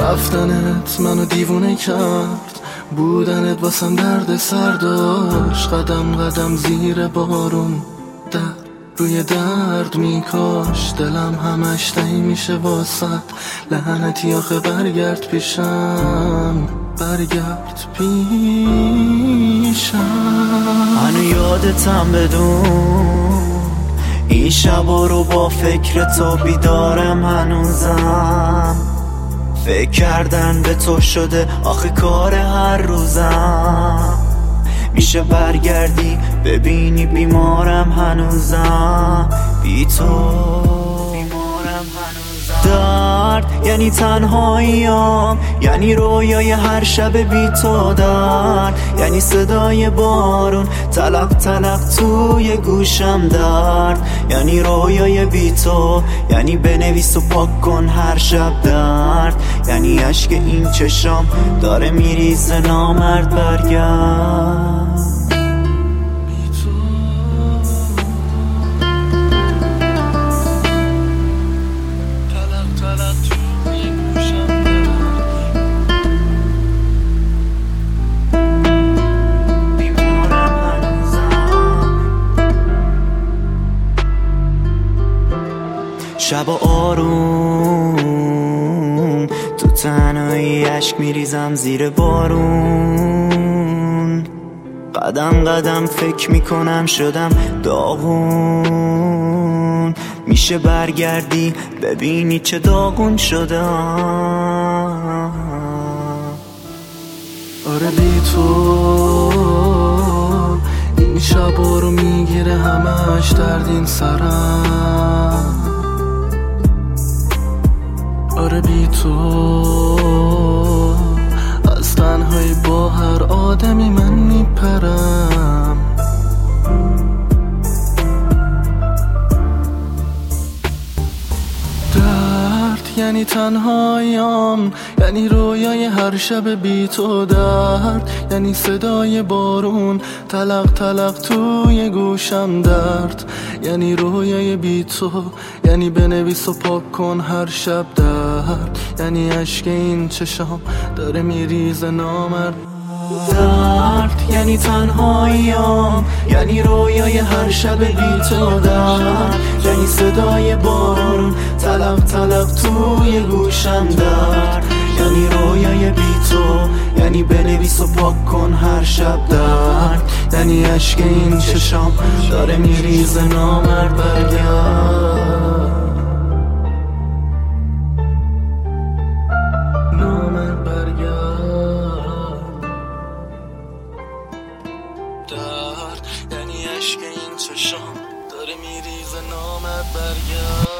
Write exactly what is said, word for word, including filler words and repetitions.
رفتنت منو دیوونه کرد، بودنت واسم درد سر داشت. قدم قدم زیر بارون در روی درد میکاش، دلم همش تهی میشه واسط. لعنتی آخه برگرد پیشم، برگرد پیشم. هنو یادتم بدون این شبا رو با فکر تو بیدارم هنوزم. فکر کردن به تو شده آخه کار هر روزم. میشه برگردی ببینی بیمارم هنوزم، بی تو بیمارم هنوزم. درد یعنی تنهاییام، یعنی رویای هر شب بی تو. درد یعنی صدای بارون تلق تلق توی گوشم. درد یعنی رویای بی تو، یعنی بنویس و پاک کن هر شب. درد یعنی عشق این چشام داره میریزه نامرد برگرد. شب آروم تو تنهایی عشق میریزم زیر بارون. قدم قدم فکر میکنم شدم داغون. میشه برگردی ببینی چه داغون شده. آره بی تو این شبا رو میگیره همش درد این سرم. آره بی تو از تنهایی با هر آدمی من میپرم. درد یعنی تنهاییام، یعنی رویای هر شب بی تو. درد یعنی صدای بارون تلق تلق توی گوشم. درد یعنی رویای بی تو، یعنی بنویس و پاک کن هر شب. درد یعنی عشق این چشام داره میریزه نامرد. درد یعنی تنهاییام، یعنی رویای هر شب بی تو. درد یعنی صدای بارون تلق تلق توی گوشم. درد یعنی رویای بی تو، یعنی بنویس و پاک کن هر شب. درد یعنی عشق این چشام داره میریزه نامرد برگرد. نامرد برگرد. درد یعنی عشق این چشام داره میریزه نامرد برگرد.